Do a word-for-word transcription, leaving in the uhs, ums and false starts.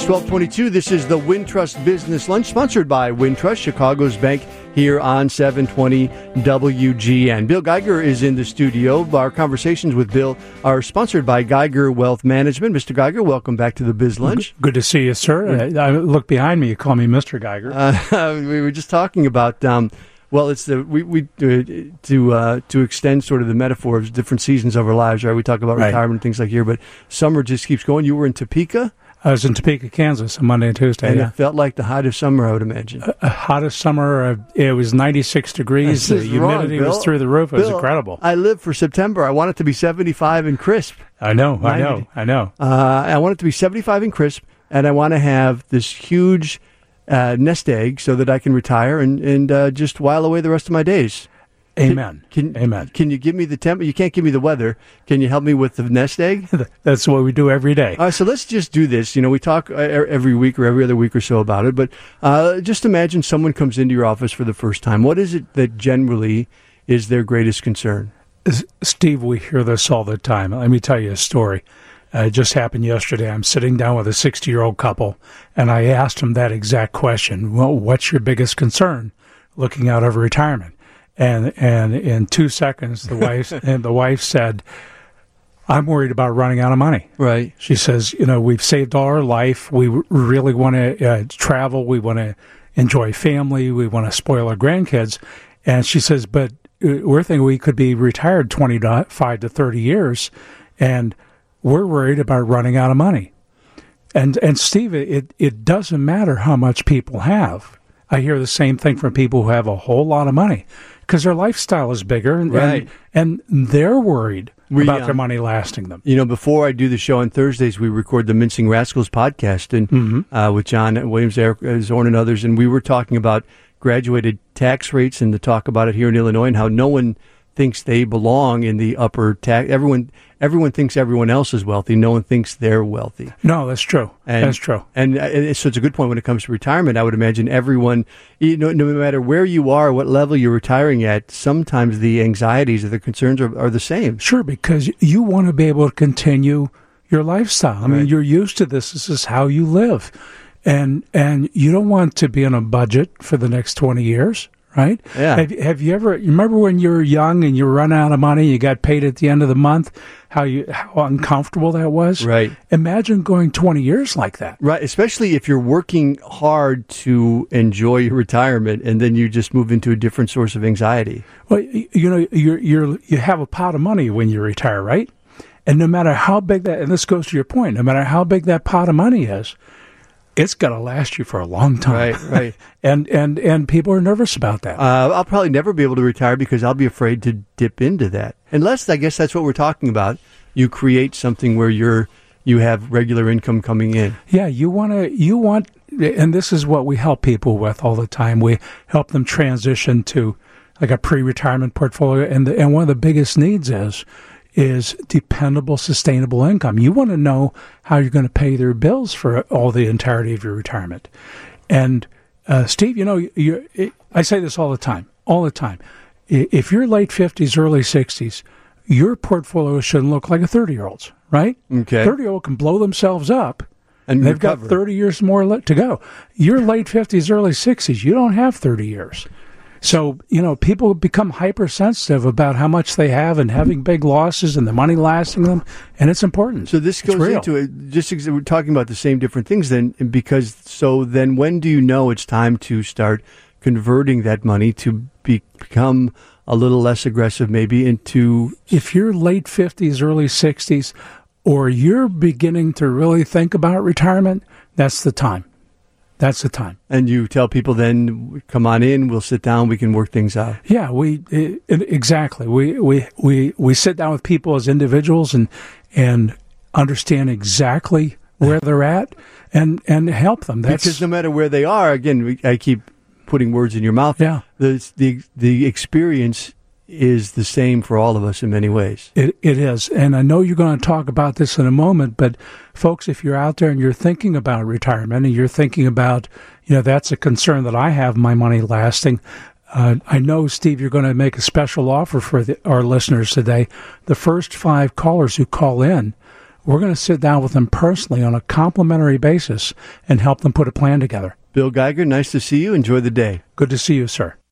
twelve twenty-two. This is the Wintrust Business Lunch, sponsored by Wintrust, Chicago's bank, here on seven twenty W G N. Bill Geiger is in the studio. Our conversations with Bill are sponsored by Geiger Wealth Management. Mister Geiger, welcome back to the Biz Lunch. Good to see you, sir. I, I look behind me. You call me Mister Geiger. Uh, we were just talking about... Um, Well, it's the we we uh, to uh, to extend sort of the metaphor of different seasons of our lives, right? We talk about right. retirement and things like here, but summer just keeps going. You were in Topeka. I was in Topeka, Kansas, on Monday and Tuesday. And yeah. it felt like the height of summer, I would imagine. Uh, uh, hottest summer. Uh, it was ninety-six degrees. The humidity wrong, was through the roof. It Bill, was incredible. I live for September. I want it to be seventy-five and crisp. I know. ninety. I know. I know. Uh, I want it to be seventy-five and crisp, and I want to have this huge uh, nest egg so that I can retire and and uh, just while away the rest of my days. Amen. Can, can, Amen. Can you give me the temp? You can't give me the weather. Can you help me with the nest egg? That's what we do every day. All right, so let's just do this. You know, we talk uh, every week or every other week or so about it, but uh, just imagine someone comes into your office for the first time. What is it that generally is their greatest concern? Steve, we hear this all the time. Let me tell you a story. Uh, it just happened yesterday. I'm sitting down with a sixty-year-old couple, and I asked them that exact question. Well, what's your biggest concern looking out over retirement? And and in two seconds, the wife and the wife said, "I'm worried about running out of money." Right. She says, "You know, we've saved all our life. We really want to uh, travel. We want to enjoy family. We want to spoil our grandkids." And she says, "But we're thinking we could be retired twenty-five to thirty years, and we're worried about running out of money." And and Steve, it it doesn't matter how much people have. I hear the same thing from people who have a whole lot of money, because their lifestyle is bigger, and, right. and, and they're worried we, about um, their money lasting them. You know, before I do the show on Thursdays, we record the Mincing Rascals podcast and Mm-hmm. uh, with John Williams, Eric Zorn, and others, and we were talking about graduated tax rates and to talk about it here in Illinois and how no one thinks they belong in the upper tax. Everyone, everyone thinks everyone else is wealthy. No one thinks they're wealthy. No, that's true. And, that's true. And uh, so it's a good point when it comes to retirement. I would imagine everyone, you know, no matter where you are, what level you're retiring at, sometimes the anxieties or the concerns are, are the same. Sure, because you want to be able to continue your lifestyle. I mean, Right. you're used to this. This is how you live. And and you don't want to be on a budget for the next twenty years. Right? Yeah. Have, have you ever, you remember when you were young and you run out of money, you got paid at the end of the month, how you how uncomfortable that was? Right. Imagine going twenty years like that. Right, especially if you're working hard to enjoy your retirement and then you just move into a different source of anxiety. Well, you, you know, you're, you're, you have a pot of money when you retire, right? And no matter how big that, and this goes to your point, no matter how big that pot of money is, it's going to last you for a long time. Right, right. and, and, and people are nervous about that. Uh, I'll probably never be able to retire because I'll be afraid to dip into that. Unless, I guess that's what we're talking about. You create something where you're you have regular income coming in. Yeah, you want to, you want, and this is what we help people with all the time. We help them transition to like a pre-retirement portfolio. And the, and one of the biggest needs is, is dependable, sustainable income. You want to know how you're going to pay their bills for all the entirety of your retirement. And uh, Steve, you know, you're, I say this all the time, all the time. If you're late fifties, early sixties, your portfolio shouldn't look like a thirty-year-old's, right? Okay. thirty-year-old can blow themselves up, And they've recover. got thirty years more le- to go. You're late fifties, early sixties. You don't have thirty years. So, you know, people become hypersensitive about how much they have and having big losses and the money lasting them, and it's important. So this It's goes real. into it. Just ex- we're talking about the same different things then, because so then when do you know it's time to start converting that money to be, become a little less aggressive, maybe into? If you're late fifties, early sixties, or you're beginning to really think about retirement, that's the time. That's the time. And you tell people then, come on in, we'll sit down, we can work things out. Yeah, we it, exactly. We, we we we sit down with people as individuals and and understand exactly where they're at and and help them. That's, Because no matter where they are, again, we, I keep putting words in your mouth. Yeah. The the the experience is the same for all of us in many ways. It it is, and I know you're going to talk about this in a moment, but folks, if you're out there and you're thinking about retirement and you're thinking about, you know, that's a concern that I have, my money lasting. Uh, I know, Steve, you're going to make a special offer for the, our listeners today. The first five callers who call in we're going to sit down with them personally on a complimentary basis and help them put a plan together. Bill Geiger, nice to see you. Enjoy the day. Good to see you, sir.